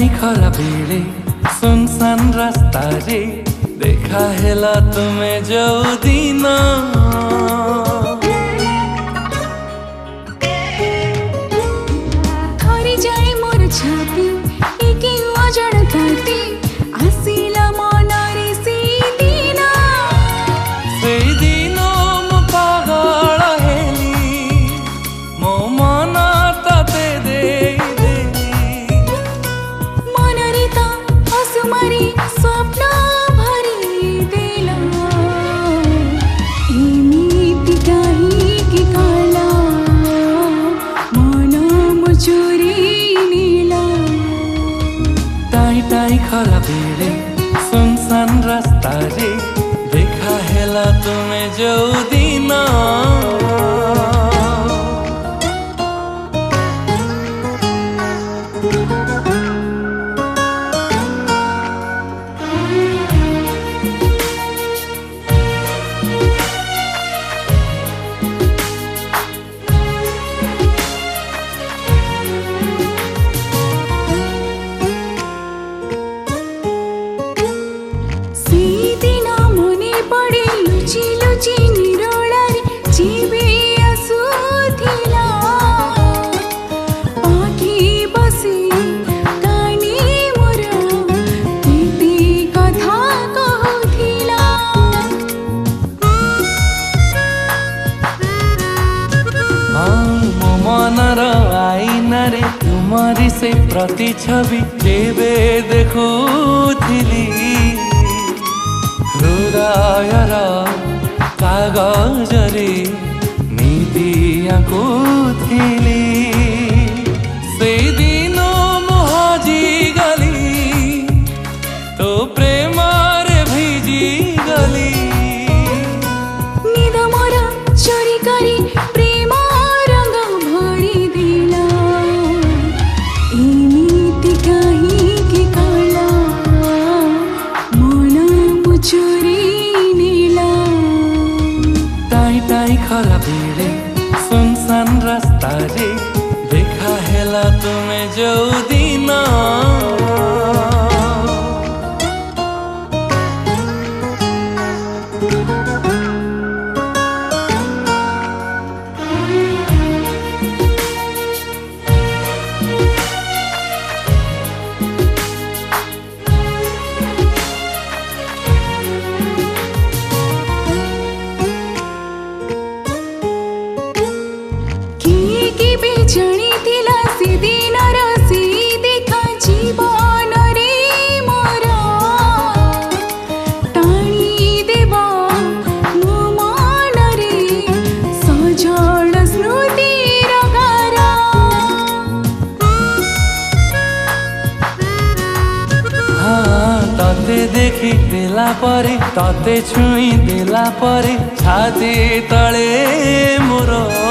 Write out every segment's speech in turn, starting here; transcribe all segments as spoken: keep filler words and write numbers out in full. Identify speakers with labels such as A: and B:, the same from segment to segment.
A: Tie खरा बेले सुनसान रास्ता रे देखा हेला तुम्हें जो दिन
B: थरी जाए मोर छाती एके अजाणताती आसिला मनरे से दिन
A: से दिन मु पागल हेली मो मन ताते दे देली
B: मनरे त असुमारी स्वप्न भरी देला एमिति काहीँकी कला मन मो चोरी नीला
A: टाई टाई खरा बेले सुनसान रास्ता रे देखा हेला तुम्हें जो दिन मनर आईना रे तुमरी से प्रति छवि केबे देखुथिली हृदयर कागजरे नीति आंकुथिली से दिन मु हजी गली तो प्रेम रे भिजी गली
B: निद मोर चोरी करी प्रेम रंग भरी दिला एमिति काहीँकी कला मन मो चोरी नीला
A: टाई टाई खरा बेले सुनसान रास्ता रे देखा हेला तुम्हें जो दिन
B: जणी थिला से दिन रसी देखा जीवन रे मोरा टाणी देवा मो मन रे सजल स्मृति रगारा
A: हाँ तते देखी देला परे तते छुई देला परे छाती तले मोर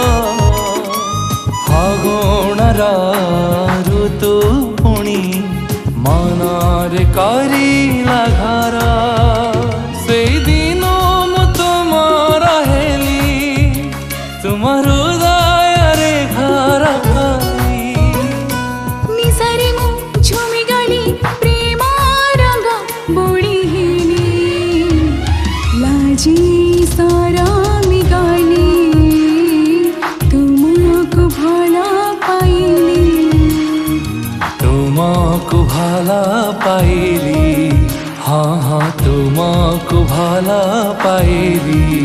A: फगुणर ऋतु पुणी मनरे करिला घर से दिन मु तुम रहेली तुम हृदय रे घर
B: निसारे मु झुमी गली प्रेम रंग बोली हेली लाजी सरमी गली तुमको भला पाइली
A: तुमको भला पाइली हाँ हाँ तुमको भला पाइली।